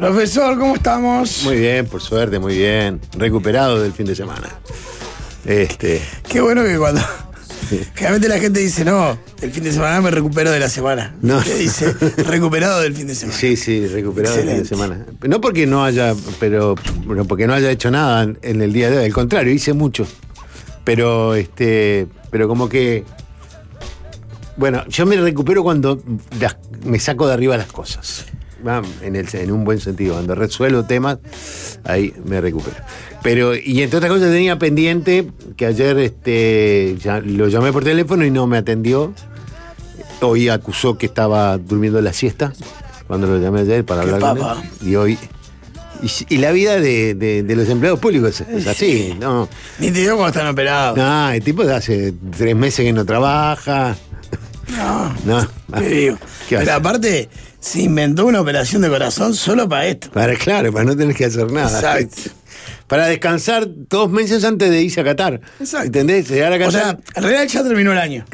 Profesor, ¿cómo estamos? Muy bien, por suerte, muy bien. Recuperado del fin de semana. Qué bueno que cuando... Generalmente la gente dice, no, el fin de semana me recupero de la semana. No. Usted dice, recuperado del fin de semana. Sí, recuperado del fin de Excelente. semana. No porque no haya, pero porque no haya hecho nada en el día de hoy. Al contrario, hice mucho. Pero como que... Bueno, yo me recupero cuando me saco de arriba las cosas. En un buen sentido. Cuando resuelvo temas, ahí me recupero. Pero, y entre otras cosas tenía pendiente, que ayer ya lo llamé por teléfono y no me atendió. Hoy acusó que estaba durmiendo la siesta, cuando lo llamé ayer para hablar con él. Y hoy... Y la vida de los empleados públicos es así, ¿no? Ni te digo cuando están operados. No, el tipo hace 3 meses que no trabaja. No. Te digo. ¿Qué hace? Pero aparte, se inventó una operación de corazón solo para esto. Para no tener que hacer nada. Exacto. Para descansar 2 meses antes de irse a Qatar. Exacto. ¿Entendés? Llegar a Qatar. O sea, en realidad ya terminó el año.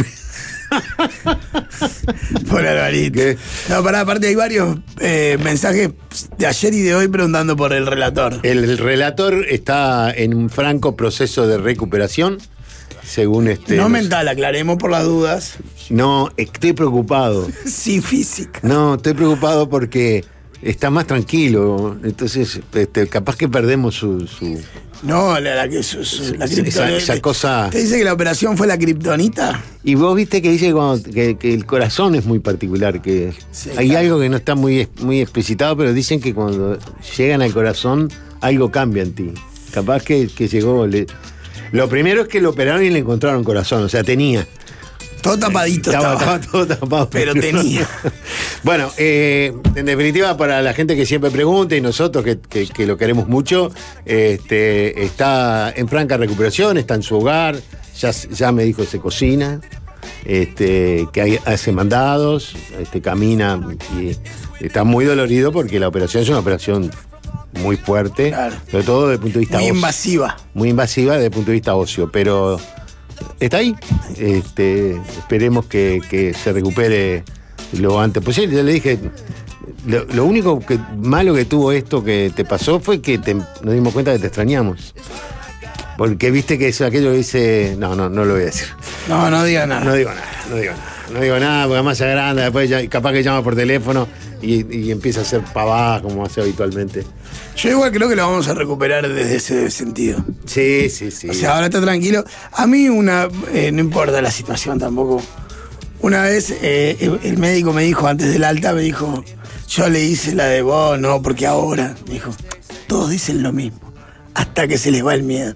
Por Alvarito. ¿Qué? No, aparte hay varios mensajes de ayer y de hoy preguntando por el relator. El relator está en un franco proceso de recuperación, según No mental, aclaremos por las dudas. No, estoy preocupado. Sí, física. No, estoy preocupado porque está más tranquilo. Entonces, capaz que perdemos su... No, la kriptonita. Esa cosa... ¿Te dice que la operación fue la kriptonita? Y vos viste que dice que el corazón es muy particular, que Sí, hay claro. algo que no está muy explicitado, pero dicen que cuando llegan al corazón algo cambia en ti. Capaz que llegó... Lo primero es que lo operaron y le encontraron corazón, o sea, tenía. Todo tapadito Estaba todo tapado. Pero tenía. Bueno, en definitiva, para la gente que siempre pregunta y nosotros que lo queremos mucho, está en franca recuperación, está en su hogar, ya me dijo se cocina, que hace mandados, camina y está muy dolorido porque la operación es una operación muy fuerte, Claro. sobre todo desde el punto de vista Muy óseo. invasiva. Muy invasiva desde el punto de vista óseo, pero está ahí. Esperemos que se recupere lo antes posible. Yo le dije, lo único malo que tuvo esto que te pasó fue que nos dimos cuenta que te extrañamos. Porque viste que eso, aquello que dice, no lo voy a decir. No diga nada. No digo nada, porque además se agranda, después capaz que llama por teléfono y empieza a hacer pavadas como hace habitualmente. Yo igual creo que lo vamos a recuperar desde ese sentido. Sí. O sea, ahora está tranquilo. A mí no importa la situación tampoco. Una vez el médico me dijo, antes del alta, me dijo, yo le hice la de vos, no, porque ahora, me dijo, todos dicen lo mismo, hasta que se les va el miedo.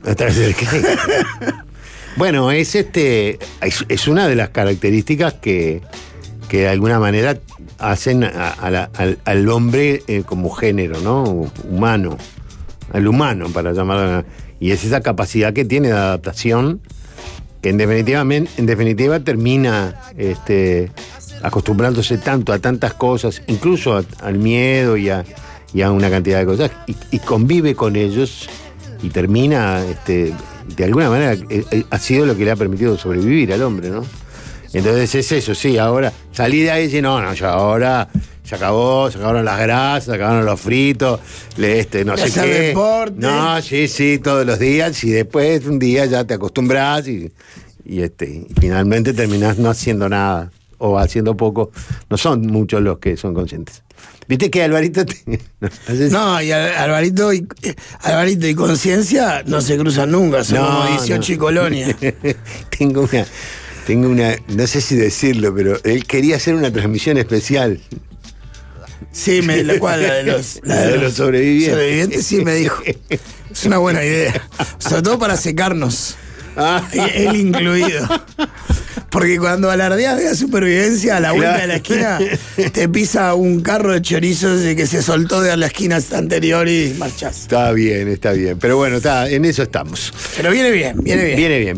Bueno, es una de las características que de alguna manera hacen al hombre como género, ¿no? Humano. Al humano, para llamarlo. Y es esa capacidad que tiene de adaptación que en definitiva termina acostumbrándose tanto a tantas cosas, incluso al miedo y a una cantidad de cosas, y convive con ellos y termina, de alguna manera, ha sido lo que le ha permitido sobrevivir al hombre, ¿no? Entonces es eso, sí, ahora salí de ahí y dije, no, ya ahora se acabó, se acabaron las grasas, se acabaron los fritos, no sé Hacer qué. deporte. No, sí, todos los días, y después un día ya te acostumbras y finalmente terminás no haciendo nada o haciendo poco. No son muchos los que son conscientes. ¿Viste que Alvarito No, y Alvarito y Conciencia no se cruzan nunca, son como 18 y Colonia. Tengo una, no sé si decirlo, pero él quería hacer una transmisión especial. Sí, la cual, la de los sobrevivientes. Sobrevivientes, sí, me dijo. Es una buena idea. Sobre todo para secarnos. Él incluido. Porque cuando alardeas de la supervivencia, a la vuelta de la esquina te pisa un carro de chorizos que se soltó de la esquina anterior y marchás. Está bien. Pero bueno, en eso estamos. Pero viene bien. Viene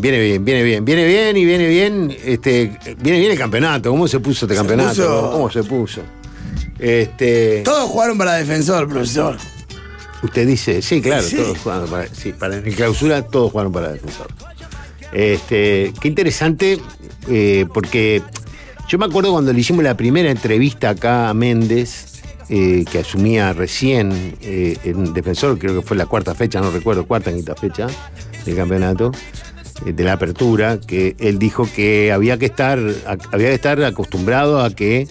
bien el campeonato. ¿Cómo se puso este campeonato? ¿Cómo se puso? Todos jugaron para Defensor, profesor. Usted dice, sí, claro, Sí. todos jugaron para en clausura todos jugaron para Defensor. Qué interesante, porque yo me acuerdo cuando le hicimos la primera entrevista acá a Méndez, que asumía recién en Defensor, creo que fue la cuarta fecha, no recuerdo, cuarta o quinta fecha del campeonato, de la apertura, que él dijo que había que estar acostumbrado a que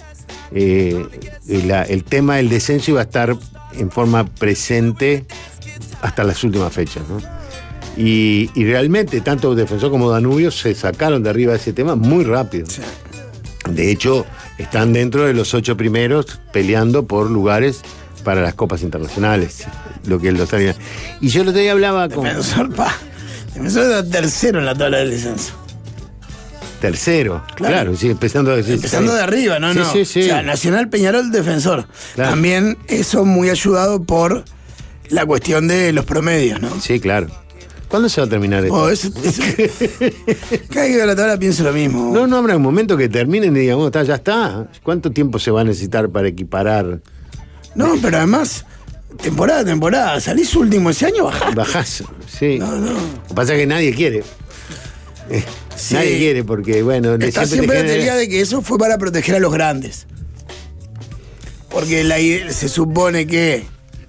el tema del descenso iba a estar en forma presente hasta las últimas fechas, ¿no? Y realmente tanto Defensor como Danubio se sacaron de arriba de ese tema muy rápido. Sí. De hecho, están dentro de los 8 primeros peleando por lugares para las copas internacionales, lo que él lo está viendo. Y yo el otro día hablaba con... Defensor era tercero en la tabla del descenso. Tercero, claro, sí, empezando de arriba, ¿no? Sí. O sea, Nacional, Peñarol, Defensor. Claro. También eso muy ayudado por la cuestión de los promedios, ¿no? Sí, claro. ¿Cuándo se va a terminar esto? Cada vez que veo la tabla pienso lo mismo. No habrá un momento que terminen y digan, ya está. ¿Cuánto tiempo se va a necesitar para equiparar? No, pero además, temporada a temporada, salís último ese año, Bajás, sí. No. Lo que pasa es que nadie quiere. Sí. Nadie quiere porque, bueno... Está siempre la teoría de que eso fue para proteger a los grandes. Porque se supone que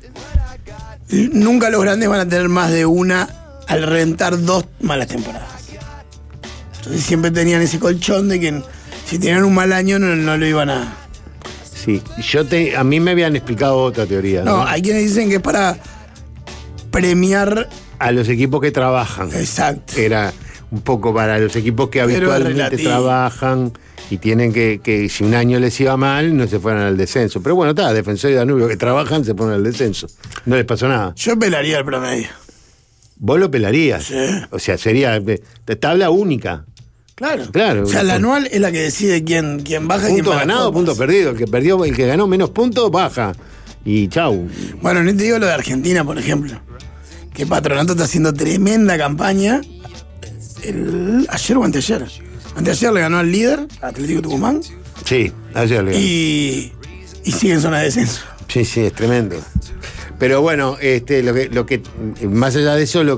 nunca los grandes van a tener más de una al rentar 2 malas temporadas. Entonces siempre tenían ese colchón de que si tenían un mal año no lo iban a... Sí, a mí me habían explicado otra teoría. No, hay quienes dicen que es para premiar a los equipos que trabajan. Exacto. Era un poco para los equipos que habitualmente trabajan y tienen que si un año les iba mal, no se fueran al descenso. Pero bueno, Defensor y Danubio que trabajan se ponen al descenso. No les pasó nada. Yo pelaría el promedio. ¿Vos lo pelarías? Sí. O sea, sería tabla única. Claro. O sea, la anual es la que decide quién baja y quién punto ganado, punto perdido. El que ganó menos puntos, baja. Y chau. Bueno, no te digo lo de Argentina, por ejemplo. Que Patronato está haciendo tremenda campaña. Ayer o anteayer. Anteayer le ganó al líder, Atlético Tucumán. Sí, ayer le ganó. Y sigue en zona de descenso. Sí, es tremendo. Pero bueno, lo que más allá de eso, lo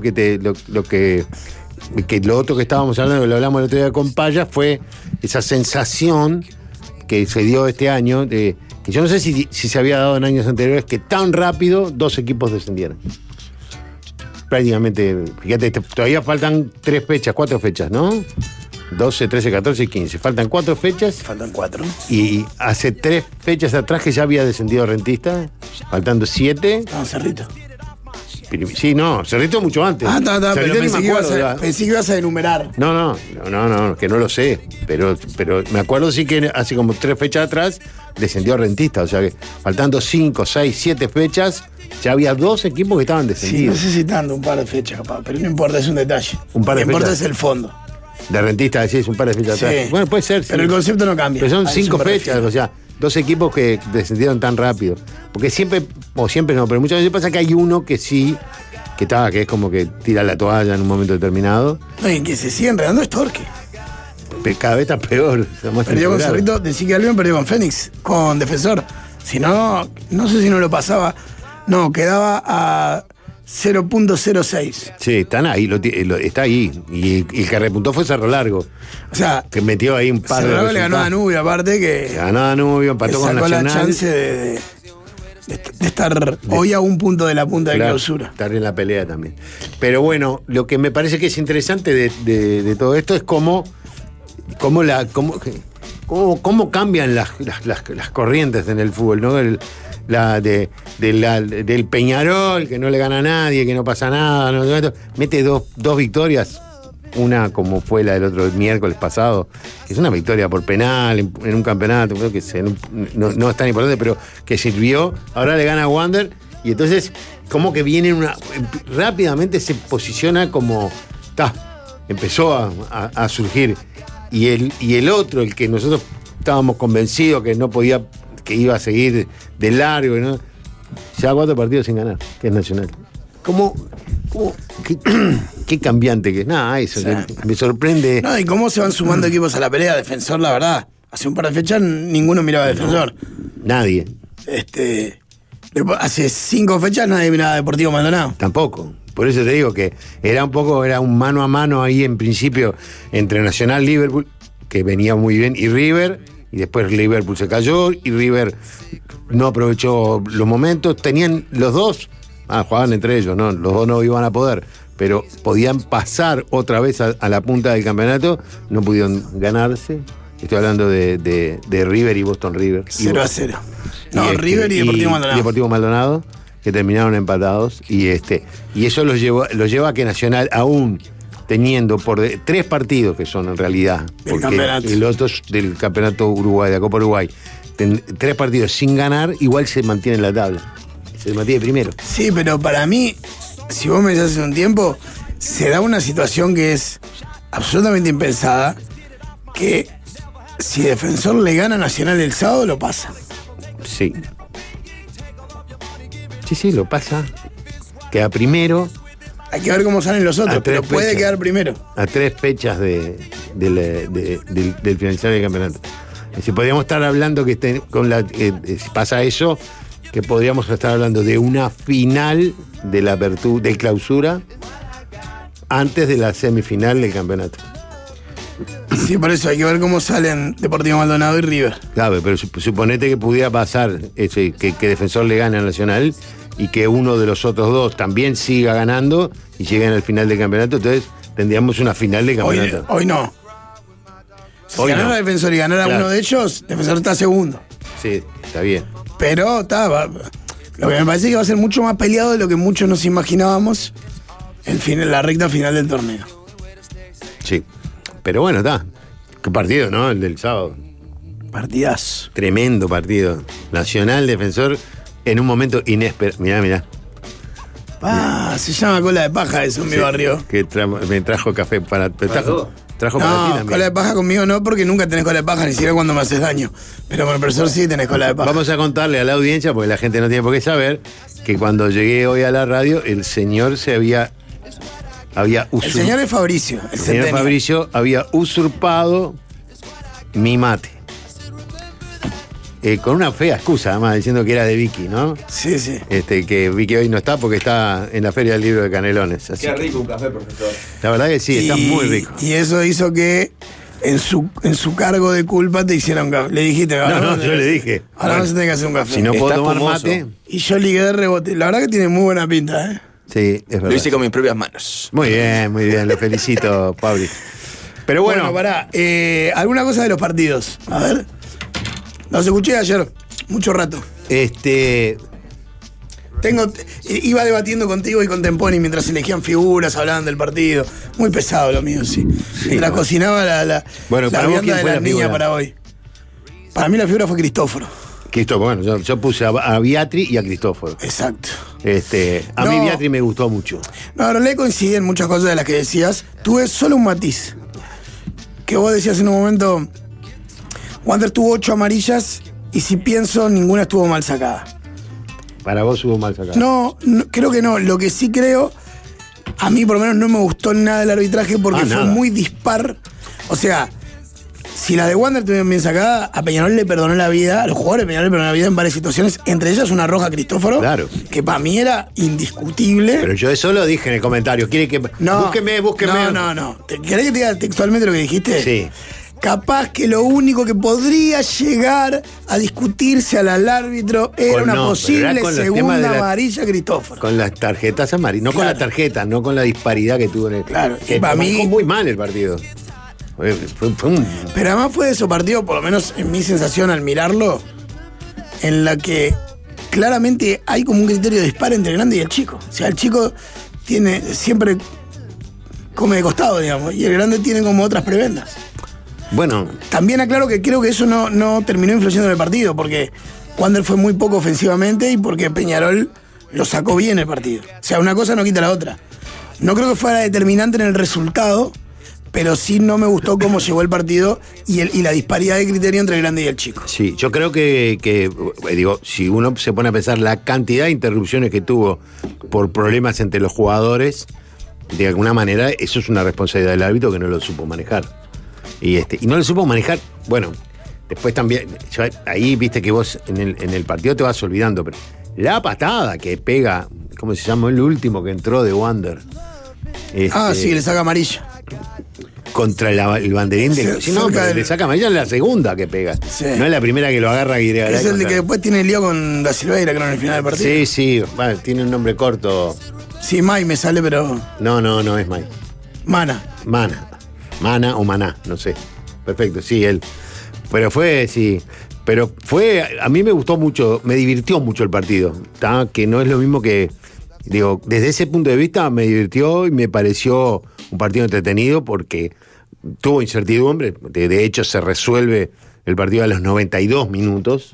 otro que estábamos hablando, que lo hablamos el otro día con Paya, fue esa sensación que se dio este año, que yo no sé si se había dado en años anteriores, que tan rápido 2 equipos descendieran. Prácticamente, fíjate, todavía faltan 4 fechas, ¿no? 12, 13, 14 y 15. Faltan 4 fechas. Faltan 4. Y hace 3 fechas atrás que ya había descendido Rentista, faltando 7. No, Cerrito. Sí, no, Cerrito mucho antes. Pero pensé que ibas a enumerar. No, que no lo sé. Pero me acuerdo sí que hace como 3 fechas atrás descendió Rentista. O sea que faltando 5, 6, 7 fechas, ya había 2 equipos que estaban descendidos. Sí, necesitando un par de fechas, capaz, pero no importa, es un detalle. Un par de fechas. Lo que importa es el fondo. De Rentista, decís, un par de fechas atrás. Bueno, puede ser. Pero el concepto no cambia. Pero son 5 fechas, o sea, 2 equipos que descendieron tan rápido. Porque siempre no, pero muchas veces pasa que hay uno que sí, que es como que tira la toalla en un momento determinado. No, y que se sigue enredando es Torque. Cada vez está peor. Perdió con Cerrito, decí que Albion perdió con Fénix, con Defensor. Si no sé si no lo pasaba. No, quedaba a 0.06. Sí, están ahí, está ahí. Y el que repuntó fue Cerro Largo. O sea, que metió ahí un par de. Cerro Largo le ganó a Danubio, aparte que. Ganó a Danubio, empató con Nacional. La chance de estar hoy a un punto de la punta de clausura. Estar en la pelea también. Pero bueno, lo que me parece que es interesante de todo esto es cómo cambian las corrientes en el fútbol, ¿no? Del Peñarol, que no le gana a nadie, que no pasa nada, ¿no? Mete dos victorias, una como fue la del otro miércoles pasado, que es una victoria por penal en un campeonato, creo que no es tan importante, pero que sirvió. Ahora le gana a Wander y entonces como que viene rápidamente se posiciona como empezó a surgir. Y el otro, el que nosotros estábamos convencidos que no podía, que iba a seguir de largo, ¿no? Ya 4 partidos sin ganar, que es Nacional. Qué cambiante que es. Nada, eso, o sea, me sorprende. No, y cómo se van sumando equipos a la pelea. Defensor, la verdad. Hace un par de fechas ninguno miraba a Defensor. Nadie. Hace 5 fechas nadie miraba a Deportivo Maldonado. Tampoco. Por eso te digo que era un mano a mano ahí en principio entre Nacional, Liverpool, que venía muy bien, y River, y después Liverpool se cayó, y River no aprovechó los momentos. Tenían los dos, jugaban entre ellos, ¿no? Los dos no iban a poder, pero podían pasar otra vez a la punta del campeonato, no pudieron ganarse. Estoy hablando de River y Boston River. 0-0. No, River y Deportivo Maldonado. Y Deportivo Maldonado, que terminaron empatados. Y eso los lleva a que Nacional, aún teniendo por 3 partidos, que son en realidad, porque el otro es del campeonato Uruguay, de la Copa Uruguay, 3 partidos sin ganar, igual se mantiene en la tabla. Se mantiene primero. Sí, pero para mí, si vos me decís hace un tiempo, se da una situación que es absolutamente impensada, que si Defensor le gana a Nacional el sábado, lo pasa. Sí. Sí, lo pasa. Queda primero. Hay que ver cómo salen los otros, pero puede quedar primero. A 3 fechas del finalizar del campeonato. Si podríamos estar hablando que si pasa eso, que podríamos estar hablando de una final de la apertura, de clausura, antes de la semifinal del campeonato. Sí, por eso hay que ver cómo salen Deportivo Maldonado y River. Claro, pero suponete que pudiera pasar que Defensor le gane a Nacional y que uno de los otros dos también siga ganando y lleguen al final del campeonato, entonces tendríamos una final del campeonato. Hoy no. Si ganara Defensor y ganara uno de ellos, Defensor está segundo. Sí, está bien. Pero lo que me parece que va a ser mucho más peleado de lo que muchos nos imaginábamos la recta final del torneo. Sí. Pero bueno, está. Qué partido, ¿no? El del sábado. Partidazo. Tremendo partido. Nacional, Defensor, en un momento inesperado. Mirá. Se llama cola de paja eso en mi barrio. Que me trajo café para... Trajo para ti también. Cola de paja conmigo no, porque nunca tenés cola de paja, ni siquiera cuando me haces daño. Pero con el profesor sí tenés cola de paja. Vamos a contarle a la audiencia, porque la gente no tiene por qué saber, que cuando llegué hoy a la radio, el señor se había el señor es Fabricio. El señor Fabricio había usurpado mi mate. Con una fea excusa, además, diciendo que era de Vicky, ¿no? Sí. Que Vicky hoy no está porque está en la Feria del Libro de Canelones. Qué rico un café, profesor. La verdad que sí, está muy rico. Y eso hizo que en su cargo de culpa te hiciera un café. Le dijiste, No, yo le dije. Ahora no se tiene que hacer un café. Si no puedo tomar mate. Y yo ligué de rebote. La verdad que tiene muy buena pinta, ¿eh? Sí, es verdad. Lo hice con mis propias manos. Muy bien, lo felicito, Pablo. Pero bueno. Pará, alguna cosa de los partidos. A ver. Los escuché ayer, mucho rato. Iba debatiendo contigo y con Temponi mientras elegían figuras, hablaban del partido. Muy pesado lo mío, sí. Mientras cocinaba la vianda de la niña para hoy. Para mí la figura fue Cristóforo. Bueno, yo puse a Biatri y a Cristóforo. Exacto. A mí Biatri me gustó mucho. No, le coincidí en muchas cosas de las que decías. Tuve solo un matiz. Que vos decías en un momento, Wander tuvo 8 amarillas y si pienso, ninguna estuvo mal sacada. ¿Para vos hubo mal sacada? No, creo que no. Lo que sí creo, a mí por lo menos no me gustó nada el arbitraje porque fue muy dispar. O sea, si la de Wander estuvieron bien sacada, a Peñarol le perdonó la vida, a los jugadores de Peñarol le perdonó la vida en varias situaciones, entre ellas una roja a Cristóforo, claro, que para mí era indiscutible. Pero yo eso lo dije en el comentario. ¿Quiere que búsqueme? No. ¿Querés que te diga textualmente lo que dijiste? Sí. Capaz que lo único que podría llegar a discutirse al árbitro era una posible segunda amarilla a Cristóforo. Con las tarjetas amarillas, no con la tarjeta, no con la disparidad que tuvo en el... Claro, que para mí fue muy mal el partido. Pero además fue de esos partidos, por lo menos en mi sensación al mirarlo, en la que claramente hay como un criterio de disparo entre el grande y el chico. O sea, el chico siempre come de costado, digamos, y el grande tiene como otras prebendas. Bueno. También aclaro que creo que eso no terminó influyendo en el partido, porque Wander fue muy poco ofensivamente y porque Peñarol lo sacó bien el partido. O sea, una cosa no quita la otra. No creo que fuera determinante en el resultado, pero sí no me gustó cómo llegó el partido y la disparidad de criterio entre el grande y el chico. Sí, yo creo que si uno se pone a pensar la cantidad de interrupciones que tuvo por problemas entre los jugadores, de alguna manera eso es una responsabilidad del árbitro que no lo supo manejar. Y no lo supo manejar, bueno, después también, ahí viste que vos en el partido te vas olvidando, pero la patada que pega, ¿cómo se llama? El último que entró de Wander. Sí, le saca amarilla. contra el banderín del. Si no, pero le saca amarilla en la segunda que pega. Sí. No es la primera que lo agarra y le es el de que después tiene el lío con Da Silveira, creo, en el final del partido. Sí, bueno, tiene un nombre corto. Sí, Mai me sale, pero. No es Mai. Mana o Maná, no sé. Perfecto, sí, él. Pero a mí me gustó mucho, me divirtió mucho el partido, ¿tá? Que no es lo mismo que, digo, desde ese punto de vista me divirtió y me pareció un partido entretenido porque tuvo incertidumbre, de hecho se resuelve el partido a los 92 minutos,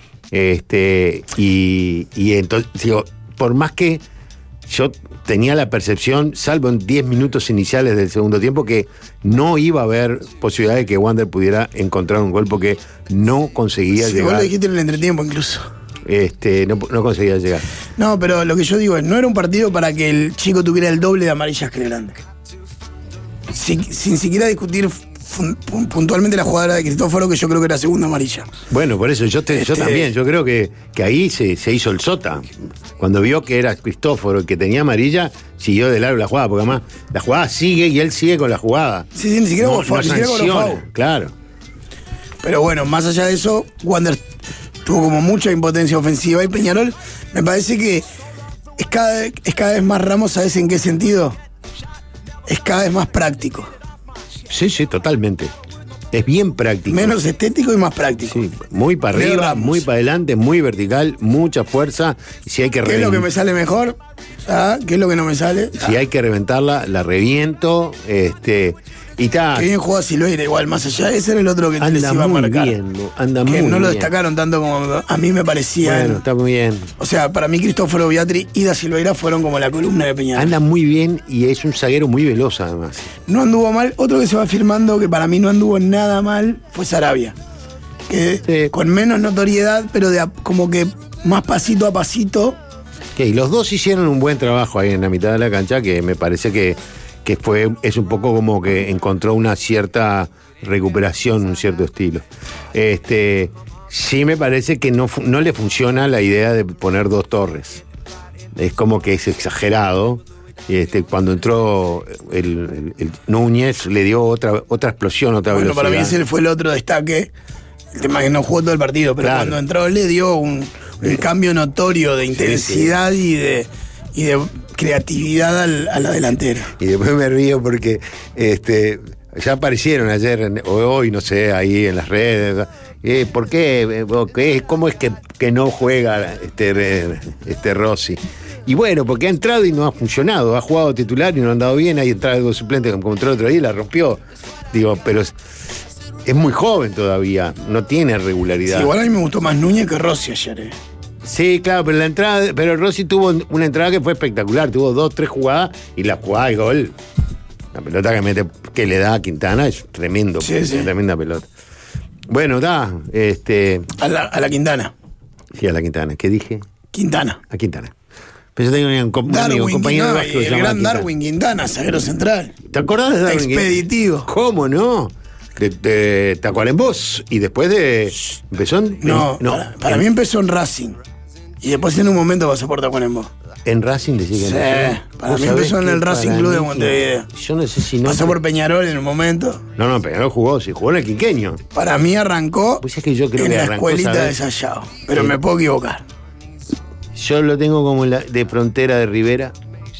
y entonces, digo, por más que yo tenía la percepción, salvo en 10 minutos iniciales del segundo tiempo, que no iba a haber posibilidad de que Wander pudiera encontrar un gol porque no conseguía llegar. Vos lo dijiste en el entretiempo incluso. No conseguía llegar. No, pero lo que yo digo es, no era un partido para que el chico tuviera el doble de amarillas que el grande. Sin siquiera discutir puntualmente la jugadora de Cristóforo, que yo creo que era segunda amarilla. Bueno, por eso yo también, yo creo que ahí se hizo el sota. Cuando vio que era Cristóforo el que tenía amarilla, siguió de largo la jugada, porque además la jugada sigue y él sigue con la jugada. Sí, ni siquiera con foul. Claro. Pero bueno, más allá de eso, Wander tuvo como mucha impotencia ofensiva y Peñarol me parece que es cada vez más Ramos, ¿sabes en qué sentido? Es cada vez más práctico. Sí, totalmente. Es bien práctico. Menos estético y más práctico. Sí, muy para arriba, muy para adelante, muy vertical, mucha fuerza. Si hay que ¿Qué es lo que me sale mejor? ¿Qué es lo que no me sale? Si hay que reventarla, la reviento. Y está. Qué bien juega Silveira, igual, más allá. Ese era el otro que les iba a marcar. Anda muy bien. Que no lo bien. Destacaron tanto como a mí me parecía. Bueno, está muy bien. O sea, para mí Cristóforo Beatri y Da Silveira fueron como la columna de Peñarol. Anda muy bien y es un zaguero muy veloz además. No anduvo mal. Otro que se va afirmando que para mí no anduvo nada mal fue Sarabia. Que con menos notoriedad, pero como que más pasito a pasito. Y los dos hicieron un buen trabajo ahí en la mitad de la cancha, que me parece que es un poco como que encontró una cierta recuperación, un cierto estilo. Sí me parece que no le funciona la idea de poner dos torres. Es como que es exagerado. Cuando entró el Núñez le dio otra explosión, otra velocidad. Bueno, para mí ese fue el otro destaque. El tema es que no jugó todo el partido, pero claro, cuando entró le dio un cambio notorio de intensidad y de creatividad a la delantera. Y después me río porque ya aparecieron ayer o hoy, no sé, ahí en las redes. ¿Por qué? ¿Cómo es que no juega Rossi? Y bueno, porque ha entrado y no ha funcionado. Ha jugado titular y no ha andado bien. Hay entrado algo suplente como entró el otro día y la rompió. Digo, pero es muy joven todavía. No tiene regularidad. Sí, igual a mí me gustó más Núñez que Rossi ayer. Sí, claro, pero Rossi tuvo una entrada que fue espectacular. Tuvo 2-3 jugadas y la jugada de gol. La pelota que le da a Quintana es tremendo. Sí. Tremenda pelota. Bueno, a la Quintana. Sí, a la Quintana. ¿Qué dije? Quintana. A Quintana. Pero yo tengo un compañero de básquet. El gran Darwin Quintana, zaguero central. ¿Te acordás de Darwin? Expeditivo. ¿Cómo no? De Tacuarembó. Y después empezó en. No, para mí empezó en Racing. Y después en un momento pasó por Tacuarembó. ¿En Racing decís que no? Sí, para mí empezó en el Racing Club de Montevideo. Yo no sé si no. Pasó por Peñarol en un momento. No, Peñarol jugó en el Quinqueño. Para mí arrancó pues es que yo creo en que la arrancó, escuelita ¿sabes? de Sallao. Pero me puedo equivocar. Yo lo tengo como de frontera de Rivera.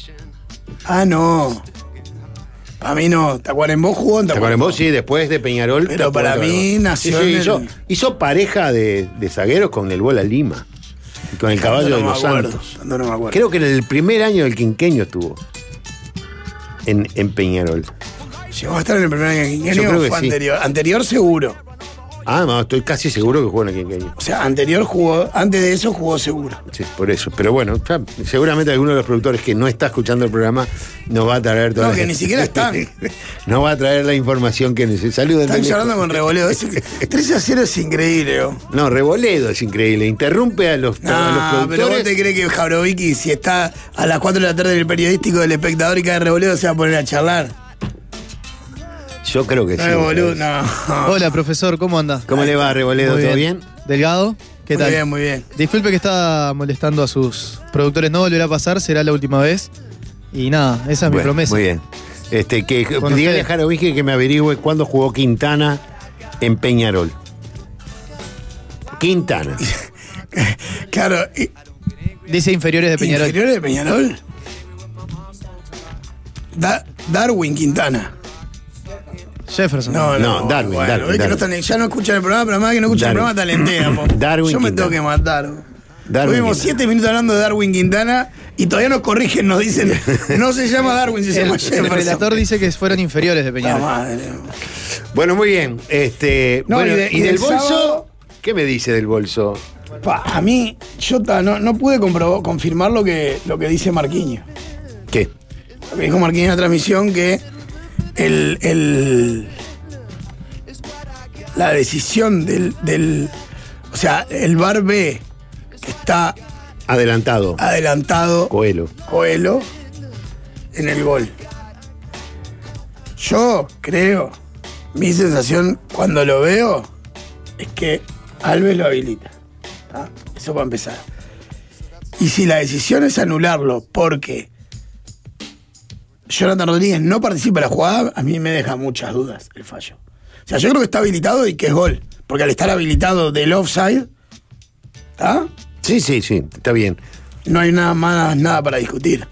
No. Para mí no. Tacuarembó jugó en Tacuarembó, sí, después de Peñarol. Pero para mí nació hizo pareja de zagueros con el Bola Lima. Y con el Caballo de los Santos. No me acuerdo. Creo que en el primer año del Quinqueño estuvo. En Peñarol. ¿Llegó a estar en el primer año del Quinqueño? Yo creo que fue sí. Anterior seguro. No, estoy casi seguro que jugó en el Quinqueño. O sea, antes de eso jugó seguro. Sí, por eso. Pero bueno, seguramente alguno de los productores que no está escuchando el programa nos va a traer toda que ni siquiera están. Nos va a traer la información que necesita. Saludos. Están charlando con Revoledo. 3-0 es increíble. No, Revoledo es increíble. Interrumpe a los productores. Pero vos te crees que Jauregui, si está a las 4 de la tarde en el periodístico del Espectador y cae Revoledo, se va a poner a charlar. Yo creo que sí. Boludo, no. Hola, profesor, ¿cómo anda? ¿Cómo le va, Revoledo? ¿Todo bien? Delgado, ¿qué tal? Muy bien. Disculpe que está molestando a sus productores, no volverá a pasar, será la última vez. Y nada, esa es mi promesa. Muy bien. Que Con dígale usted. a Jarovich que me averigüe cuándo jugó Quintana en Peñarol. Quintana. Claro, Dice inferiores de Peñarol. inferiores de Peñarol. Darwin Quintana. Jefferson. No, Darwin, bueno, Darwin, es que Darwin. no están- ya no escuchan el programa, pero más que no escuchan Darwin. el programa talentean. po. Darwin Yo me tengo Quintana. que matar. Darwin Tuvimos Quintana. 7 minutos hablando de Darwin Quintana y todavía nos corrigen, nos dicen, no se llama Darwin, se llama El Jefferson. relator dice que fueron inferiores de La Peñarol. madre. Bueno, muy bien. No, Bueno, y ¿y del del bolso? sábado- ¿Qué me dice del bolso? A mí, yo no pude confirmar lo que dice Marquinhos. ¿Qué? Lo que dijo Marquinhos en la transmisión, que la decisión o sea, el VAR ve que está Adelantado. adelantado Coelho. Coelho en el gol. Yo creo, mi sensación cuando lo veo es que Alves lo habilita. ¿Tá? Eso para empezar. Y si la decisión es anularlo porque Jonathan Rodríguez no participa en la jugada, a mí me deja muchas dudas el fallo. O sea, yo creo que está habilitado y que es gol. Porque al estar habilitado del offside, ¿tá? Sí, está bien. No hay nada para discutir.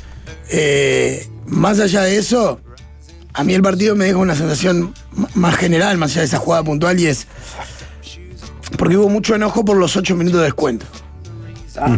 Más allá de eso, a mí el partido me deja una sensación más general, más allá de esa jugada puntual, y es porque hubo mucho enojo por los 8 minutos de descuento. ¿Tá?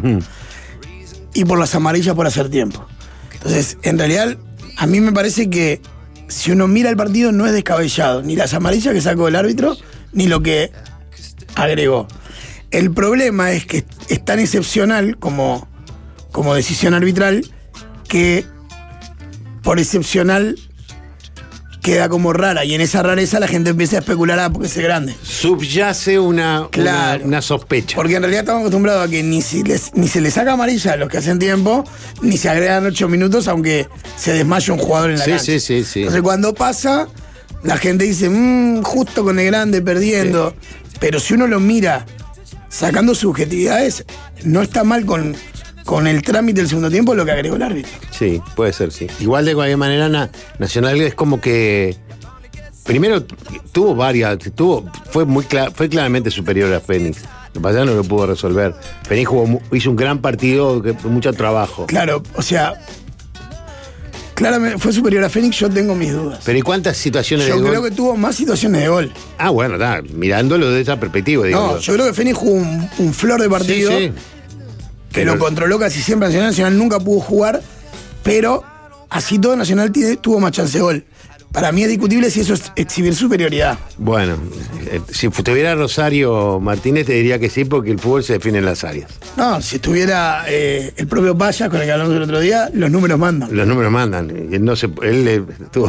Y por las amarillas por hacer tiempo. Entonces, en realidad, a mí me parece que si uno mira el partido no es descabellado, ni las amarillas que sacó el árbitro, ni lo que agregó. El problema es que es tan excepcional como decisión arbitral que por excepcional queda como rara, y en esa rareza la gente empieza a especular, porque es grande. Subyace una sospecha. Porque en realidad estamos acostumbrados a que ni se le saca amarilla a los que hacen tiempo, ni se agregan 8 minutos aunque se desmaya un jugador en la cancha. Sí. Entonces cuando pasa, la gente dice, justo con el grande perdiendo. Sí. Pero si uno lo mira sacando subjetividades, no está mal con el trámite del segundo tiempo lo que agregó el árbitro. Sí, puede ser, sí. Igual de cualquier manera, Nacional es como que primero tuvo varias, fue claramente superior a Fénix. Lo que pasa es que no lo pudo resolver. Fénix hizo un gran partido, mucho trabajo. Claro, o sea, claramente fue superior a Fénix, yo tengo mis dudas. Pero ¿y cuántas situaciones de gol? Yo creo que tuvo más situaciones de gol. Ah, bueno, mirándolo de esa perspectiva, digo. No, yo creo que Fénix jugó un flor de partido. Sí. Que Pero lo controló casi siempre Nacional nunca pudo jugar, pero así todo Nacional tuvo más chance de gol. Para mí es discutible si eso es exhibir superioridad. Bueno, si estuviera Rosario Martínez te diría que sí, porque el fútbol se define en las áreas. No, si estuviera el propio Payas, con el que hablamos el otro día, los números mandan. Los números mandan. Él estuvo...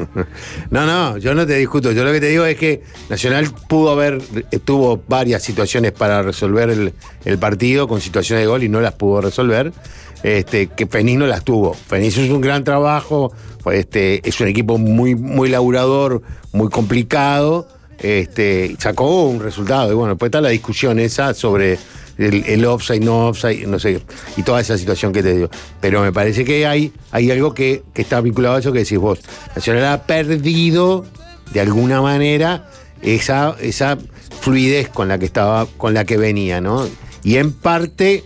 No, yo no te discuto. Yo lo que te digo es que Nacional tuvo varias situaciones para resolver el partido con situaciones de gol y no las pudo resolver. Que Fénix no las tuvo. Fénix hizo un gran trabajo, es un equipo muy, muy laburador, muy complicado, sacó un resultado. Y bueno, después está la discusión esa sobre el offside, no offside, no sé, y toda esa situación que te digo. Pero me parece que hay algo que está vinculado a eso que decís vos. Nacional ha perdido, de alguna manera, esa fluidez con la que venía, ¿no? Y en parte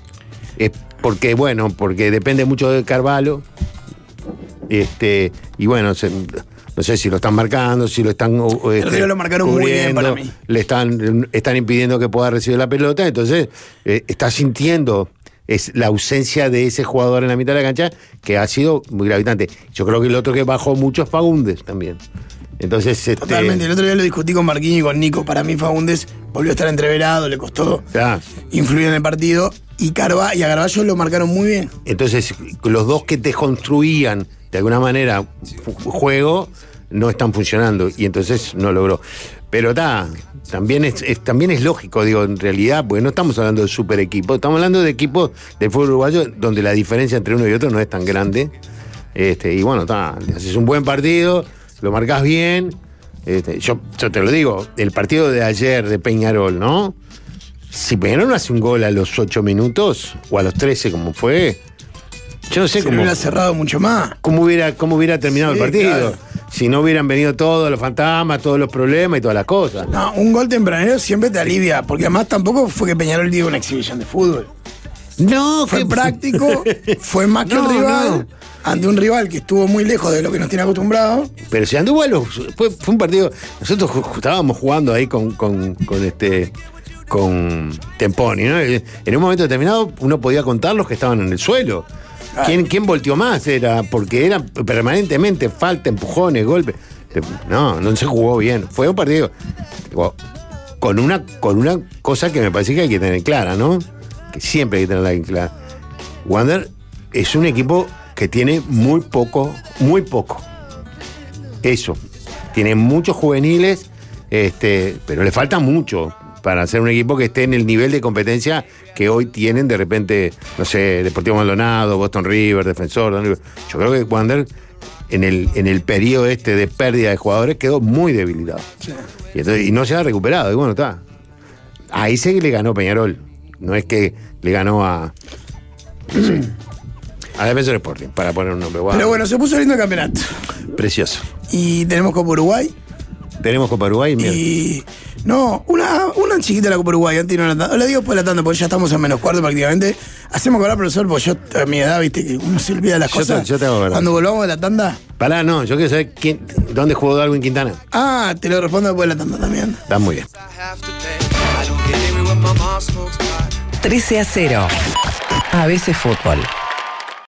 porque depende mucho de Carvalho. Y bueno, no sé si lo están marcando, si lo están lo marcaron muy bien para mí. Le están impidiendo que pueda recibir la pelota, entonces está sintiendo la ausencia de ese jugador en la mitad de la cancha, que ha sido muy gravitante. Yo creo que el otro que bajó mucho es Faúndez también. Entonces, totalmente. El otro día lo discutí con Marquinhos y con Nico. Para mí Faúndez volvió a estar entreverado, le costó influir en el partido. Y a Carvalho lo marcaron muy bien. Entonces, los dos que te construían de alguna manera juego no están funcionando, y entonces no logró. Pero también es lógico, digo, en realidad, porque no estamos hablando de super equipos, estamos hablando de equipos del fútbol uruguayo donde la diferencia entre uno y otro no es tan grande. Y bueno, haces un buen partido, lo marcás bien. Yo te lo digo, el partido de ayer de Peñarol, ¿no? Si Peñarol no hace un gol a los 8 minutos, o a los 13 como fue, Yo no sé Se lo hubiera cerrado mucho más. cómo hubiera terminado Sí, el partido. claro. Si no hubieran venido todos los fantasmas, todos los problemas y todas las cosas. No, un gol tempranero siempre te alivia, porque además tampoco fue que Peñarol dio una exhibición de fútbol. No, Fue práctico, fue más que el No, rival, no. ante un rival que estuvo muy lejos de lo que nos tiene acostumbrados. Pero si anduvo fue un partido. Nosotros estábamos jugando ahí con Temponi, ¿no? En un momento determinado uno podía contar los que estaban en el suelo. ¿Quién volteó más? Era porque era permanentemente falta, empujones, golpes. No se jugó bien. Fue un partido con una cosa que me parece que hay que tener clara, ¿no? Que siempre hay que tenerla clara. Wander es un equipo que tiene muy poco. Eso. Tiene muchos juveniles, pero le falta mucho para ser un equipo que esté en el nivel de competencia que hoy tienen de repente, no sé, Deportivo Maldonado, Boston River, Defensor. Don River. Yo creo que Wander en el periodo de pérdida de jugadores quedó muy debilitado. Sí. Y no se ha recuperado. Y bueno, está. Ahí sí que le ganó Peñarol. No es que le ganó a. No sé, a Defensor Sporting, para poner un nombre. Pero bueno, se puso lindo el campeonato. Precioso. Y tenemos Copa Uruguay. Tenemos Copa Uruguay. Y. No, una chiquita la Copa Uruguay, antes no la tanda. La digo después de la tanda, porque ya estamos en menos cuarto prácticamente. Hacemos cobrar, profesor, porque yo a mi edad, viste, que uno se olvida de las cosas. Yo te hago verdad. Cuando volvamos de la tanda. Pará, no, yo quiero saber dónde jugó Darwin Quintana. Ah, te lo respondo después de la tanda también. Está muy bien. 13-0. A veces fútbol.